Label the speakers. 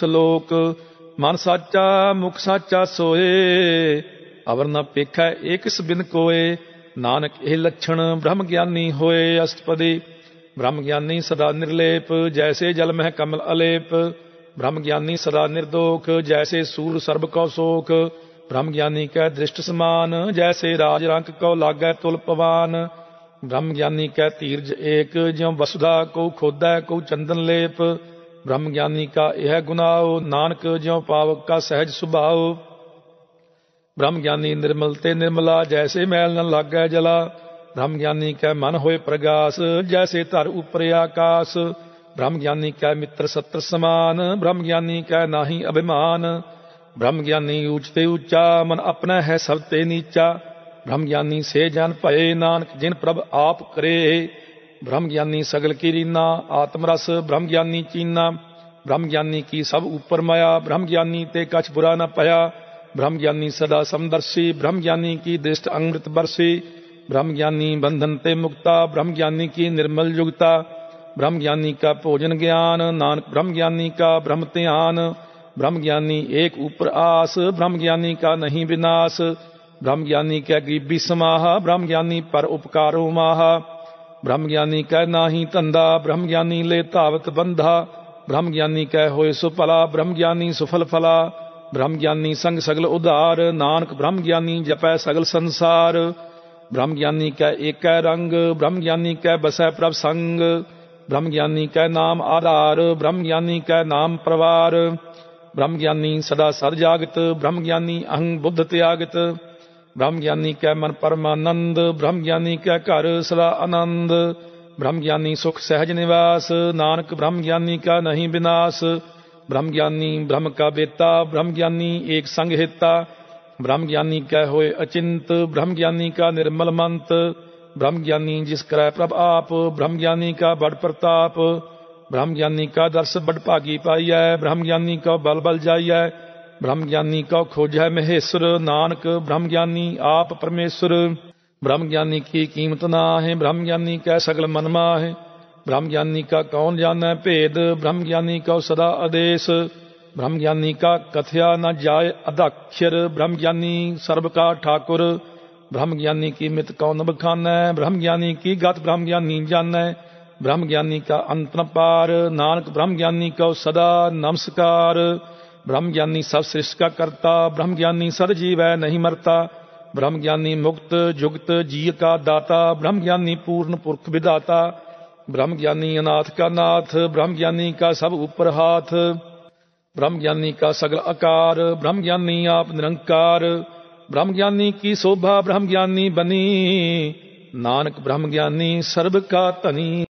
Speaker 1: ਸਲੋਕ। ਮਨ ਸਾਚਾ ਮੁਖ ਸਾਚਾ ਸੋਏ, ਅਵਰ ਨ ਪੇਖੈ ਏਕਿਸ ਬਿਨ ਕੋਏ। ਨਾਨਕ ਇਹ ਲੱਛਣ ਬ੍ਰਹਮ ਗਿਆਨੀ ਹੋਏ। ਅਸ਼ਟਪਦੀ। ਬ੍ਰਹਮ ਗਿਆਨੀ ਸਦਾ ਨਿਰਲੇਪ, ਜੈਸੇ ਜਲ ਮਹਿ ਕਮਲ ਅਲੇਪ। ਬ੍ਰਹਮ ਗਿਆਨੀ ਸਦਾ ਨਿਰਦੋਖ, ਜੈਸੇ ਸੂਰ ਸਰਬ ਕਉ ਸੋਖ। ਬ੍ਰਹਮ ਗਿਆਨੀ ਕੈ ਦ੍ਰਿਸ਼ਟ ਸਮਾਨ, ਜੈਸੇ ਰਾਜ ਰੰਕ ਕਉ ਲਾਗੈ ਤੁਲ ਪਵਾਨ। ਬ੍ਰਹਮ ਗਿਆਨੀ ਕੈ ਧੀਰਜ ਏਕ, ਜਿਉ ਵਸੁਧਾ ਕਉ ਖੋਦੈ ਕਉ ਚੰਦਨ ਲੇਪ। ਬ੍ਰਹਮ ਗਿਆਨੀ ਕਾ ਇਹ ਗੁਨਾਉ, ਨਾਨਕ ਜਿਉ ਪਾਵਕ ਕਾ ਸਹਿਜ ਸੁਭਾਉ। ਬ੍ਰਹਮ ਗਿਆਨੀ ਨਿਰਮਲ ਤੇ ਨਿਰਮਲਾ, ਜੈਸੇ ਮੈਲ ਨ ਲਾਗੈ ਜਲਾ। ਬ੍ਰਹਮ ਗਿਆਨੀ ਕੈ ਮਨ ਹੋਏ ਪ੍ਰਗਾਸ, ਜੈਸੇ ਧਰ ਉਪਰ ਆਕਾਸ। ਬ੍ਰਹਮ ਗਿਆਨੀ ਕੈ ਮਿੱਤਰ ਸੱਤਰ ਸਮਾਨ, ਬ੍ਰਹਮ ਗਿਆਨੀ ਕੈ ਨਾਹੀ ਅਭਿਮਾਨ। ਬ੍ਰਹਮ ਗਿਆਨੀ ਊਚ ਤੇ ਊਚਾ, ਮਨ ਆਪਣਾ ਹੈ ਸਭ ਤੇ ਨੀਚਾ। ਬ੍ਰਹਮ ਗਿਆਨੀ ਸੇ ਜਨ ਭਏ, ਨਾਨਕ ਜਿਨ ਪ੍ਰਭ ਆਪ ਕਰੇ। ਬ੍ਰਹਮ ਗਿਆਨੀ ਸਗਲ ਕੀ ਰੀਨਾ, ਆਤਮ ਰਸ ਬ੍ਰਹਮ ਗਿਆਨੀ ਚੀਨਾ। ਬ੍ਰਹਮ ਗਿਆਨੀ ਕੀ ਸਭ ਉਪਰ ਮਾਇਆ, ਬ੍ਰਹਮ ਗਿਆਨੀ ਤੇ ਕਛ ਬੁਰਾ ਨ ਭਇਆ। ਬ੍ਰਹਮ ਗਿਆਨੀ ਸਦਾ ਸਮਦਰਸ਼ੀ, ਬ੍ਰਹਮ ਗਿਆਨੀ ਕੀ ਦ੍ਰਿਸ਼ਟ ਅੰਮ੍ਰਿਤ ਬਰਸੀ। ਬ੍ਰਹਮ ਗਿਆਨੀ ਬੰਧਨ ਤੇ ਮੁਕਤਾ, ਬ੍ਰਹਮ ਗਿਆਨੀ ਕੀ ਨਿਰਮਲ ਯੁਗਤਾ। ਬ੍ਰਹਮ ਗਿਆਨੀ ਕਾ ਭੋਜਨ ਗਿਆਨ, ਨਾਨਕ ਬ੍ਰਹਮ ਗਿਆਨੀ ਕਾ ਬ੍ਰਹਮ ਧਿਆਨ। ਬ੍ਰਹਮ ਗਿਆਨੀ ਏਕ ਉਪਰ ਆਸ, ਬ੍ਰਹਮ ਗਿਆਨੀ ਕਾ ਨਹੀਂ ਵਿਨਾਸ਼। ਬ੍ਰਹਮ ਗਿਆਨੀ ਕੈ ਗਰੀਬੀ ਸਮਾਹਾ, ਬ੍ਰਹਮ ਗਿਆਨੀ ਪਰ ਉਪਕਾਰੋ ਮਾਹਾ। ਬ੍ਰਹਮ ਗਿਆਨੀ ਕੈ ਨਾਹੀ ਧੰਦਾ, ਬ੍ਰਹਮ ਗਿਆਨੀ ਲੈ ਧਾਵਤ ਬੰਧਾ। ਬ੍ਰਹਮ ਗਿਆਨੀ ਕੈ ਹੋਏ ਸੋ ਭਲਾ, ਬ੍ਰਹਮ ਗਿਆਨੀ ਸੁਫਲ ਫਲਾ। ਬ੍ਰਹਮ ਗਿਆਨੀ ਸੰਗ ਸਗਲ ਉਧਾਰ, ਨਾਨਕ ਬ੍ਰਹਮ ਗਿਆਨੀ ਜਪੈ ਸਗਲ ਸੰਸਾਰ। ਬ੍ਰਹਮ ਗਿਆਨੀ ਕੈ ਏਕੈ ਰੰਗ, ਬ੍ਰਹਮ ਗਿਆਨੀ ਕੈ ਬਸੈ ਪ੍ਰਭ ਸੰਗ। ਬ੍ਰਹਮ ਗਿਆਨੀ ਕੈ ਨਾਮ ਆਧਾਰ, ਬ੍ਰਹਮ ਗਿਆਨੀ ਕੈ ਨਾਮ ਪਰਵਾਰ। ਬ੍ਰਹਮ ਗਿਆਨੀ ਸਦਾ ਸਦ ਜਾਗਤ, ਬ੍ਰਹਮ ਗਿਆਨੀ ਅਹੰ ਬੁੱਧ ਤਿਆਗਤ। ਬ੍ਰਹਮ ਗਿਆਨੀ ਕੈ ਮਨ ਪਰਮਾਨੰਦ, ਬ੍ਰਹਮ ਗਿਆਨੀ ਕੈ ਘਰ ਸਦਾ ਆਨੰਦ। ਬ੍ਰਹਮ ਗਿਆਨੀ ਸੁਖ ਸਹਿਜ ਨਿਵਾਸ, ਨਾਨਕ ਬ੍ਰਹਮ ਗਿਆਨੀ ਕਾ ਨਹੀਂ ਵਿਨਾਸ਼। ਬ੍ਰਹਮ ਗਿਆਨੀ ਬ੍ਰਹਮ ਕਾ ਬੇਤਾ, ਬ੍ਰਹਮ ਗਿਆਨੀ ਏਕ ਸੰਗ ਹੇਤਾ। ਬ੍ਰਹਮ ਗਿਆਨੀ ਕੈ ਹੋਏ ਅਚਿੰਤ, ਬ੍ਰਹਮ ਗਿਆਨੀ ਕਾ ਨਿਰਮਲ ਮੰਤ। ਬ੍ਰਹਮ ਗਿਆਨੀ ਜਿਸ ਕਰੈ ਪ੍ਰਭ ਆਪ, ਬ੍ਰਹਮ ਗਿਆਨੀ ਕਾ ਬੜ ਪ੍ਰਤਾਪ। ਬ੍ਰਹਮ ਗਿਆਨੀ ਕਾ ਦਰਸ ਬੜ ਭਾਗੀ ਪਾਈਐ, ਬ੍ਰਹਮ ਗਿਆਨੀ ਕਉ ਬਲ ਬਲ ਜਾਈਐ। ਬ੍ਰਹਮ ਗਿਆਨੀ ਕਉ ਖੋਜੈ ਮਹੇਸ਼ਰ, ਨਾਨਕ ਬ੍ਰਹਮ ਗਿਆਨੀ ਆਪ ਪਰਮੇਸ਼ਰ। ਬ੍ਰਹਮ ਗਿਆਨੀ ਕੀ ਕੀਮਤ ਨਾਹਿ, ਬ੍ਰਹਮ ਗਿਆਨੀ ਕੈ ਸਗਲ ਮਨ ਮਾਹਿ। ਬ੍ਰਹਮ ਗਿਆਨੀ ਕਾ ਕੌਣ ਜਾਣੈ ਭੇਦ, ਬ੍ਰਹਮ ਗਿਆਨੀ ਕਉ ਸਦਾ ਆਦੇਸ। ਬ੍ਰਹਮ ਗਿਆਨੀ ਕਾ ਕਥਿਆ ਨ ਜਾਏ ਅਧਾਖਰ, ਬ੍ਰਹਮ ਗਿਆਨੀ ਸਰਬ ਕਾ ਠਾਕੁਰ। ਬ੍ਰਹਮ ਗਿਆਨੀ ਕੀ ਮਿਤ ਕਉ ਨ ਬਖਾਨੈ, ਬ੍ਰਹਮ ਗਿਆਨੀ ਕੀ ਗਤ ਬ੍ਰਹਮ ਗਿਆਨੀ ਜਾਣੈ। ਬ੍ਰਹਮ ਗਿਆਨੀ ਕਾ ਅੰਤ ਨ ਪਾਰ, ਨਾਨਕ ਬ੍ਰਹਮ ਗਿਆਨੀ ਕਉ ਸਦਾ ਨਮਸਕਾਰ। ਬ੍ਰਹਮ ਗਿਆਨੀ ਸਭ ਸ੍ਰਿਸ਼ਟ ਕਾ ਕਰਤਾ, ਬ੍ਰਹਮ ਗਿਆਨੀ ਸਦ ਜੀਵੈ ਨਹੀਂ ਮਰਤਾ। ਬ੍ਰਹਮ ਗਿਆਨੀ ਮੁਕਤ ਜੁਗਤ ਜੀ ਕਾ ਦਾਤਾ, ਬ੍ਰਹਮ ਗਿਆਨੀ ਪੂਰਨ ਪੁਰਖ ਵਿਦਾਤਾ। ਬ੍ਰਹਮ ਗਿਆਨੀ ਅਨਾਥ ਕਾ ਨਾਥ, ਬ੍ਰਹਮ ਗਿਆਨੀ ਕਾ ਸਭ ਉਪਰ ਹਾਥ। ਬ੍ਰਹਮ ਗਿਆਨੀ ਕਾ ਸਗਲ ਆਕਾਰ, ਬ੍ਰਹਮ ਗਿਆਨੀ ਆਪ ਨਿਰੰਕਾਰ। ਬ੍ਰਹਮ ਗਿਆਨੀ ਕੀ ਸੋਭਾ ਬ੍ਰਹਮ ਗਿਆਨੀ ਬਨੀ, ਨਾਨਕ ਬ੍ਰਹਮ ਗਿਆਨੀ ਸਰਬ ਕਾ ਧਨੀ।